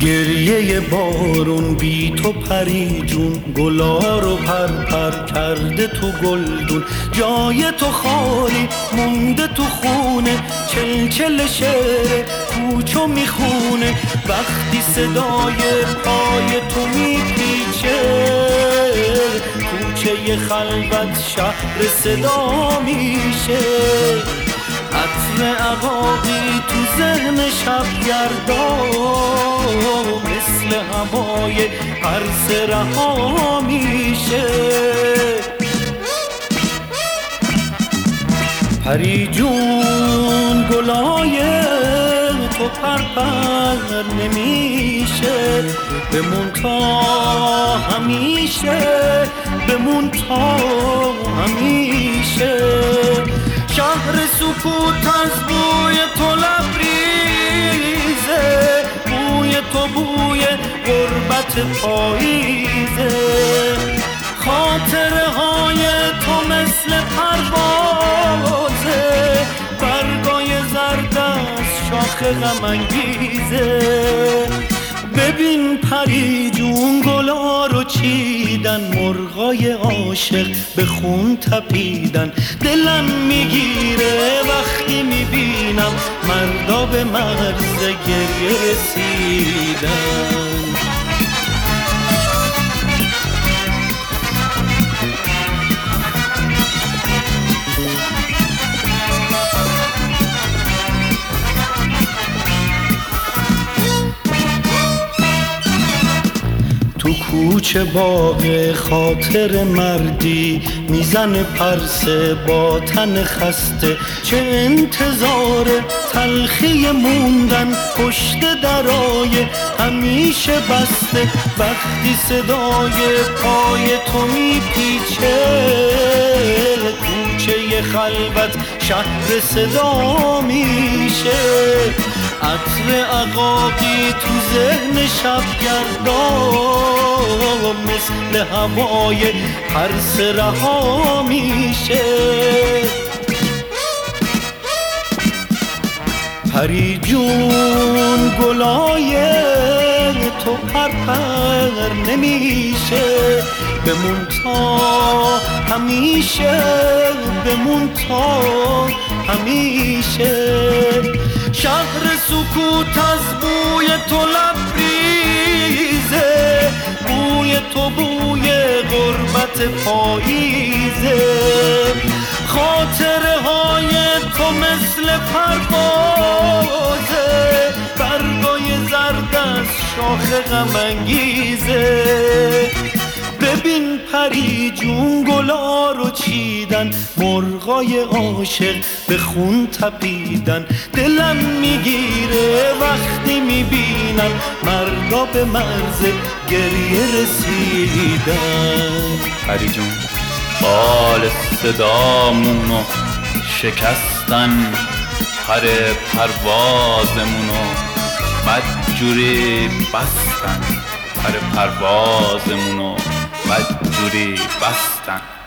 گریه بارون بی تو پری جون، گلا رو پر کرده تو گلدون. جای تو خالی مونده تو خونه، چلچل شعر کوچو میخونه. وقتی صدای پای تو میپیچه، کوچه خلوت شهر صدا میشه. عطر عقاقی تو ذهن شبگردان، مثل هوای عرص رها میشه. پری جون گلای تو پر نمیشه، بمون تا همیشه، بمون تا همیشه. شهر سکوت از بوی تو لبریزه، بوی تو بوی غربت پاییزه. خاطره های تو مثل پروازه، برگای زرد از شاخ غم انگیزه. ببین پری جون گلا رو چیدن، مرغای عاشق به خون تپیدن. دلم میگیره وقتی میبینم مردا به مرز گریه رسیدن. تو کوچه باغ خاطر مردی، میزن پرسه با تن خسته. چه انتظار تلخی موندن پشت درای همیشه بسته. وقتی صدای پای تو میپیچه، کوچه خلوت شهر صدا میشه. عطر عقاقی تو ذهن شبگردان، مثل هوای عرص رها میشه. پری جون گلای تو پر نمیشه، بمون تا همیشه، بمون تا همیشه. شهر سکوت از بوی تو لبریزه، بوی تو بوی غربت پاییزه. خاطره های تو مثل پروازه، برگای زرد از شاخ غم انگیزه. ببین پری جون گلا رو چیدن، مرغای عاشق به خون تپیدن. دلم میگیره وقتی میبینم مردا به مرز گریه رسیدن. پری جون بال صدامونو شکستن، پر پروازمونو بدجوری بستن، پر پروازمونو بدجوری بستن.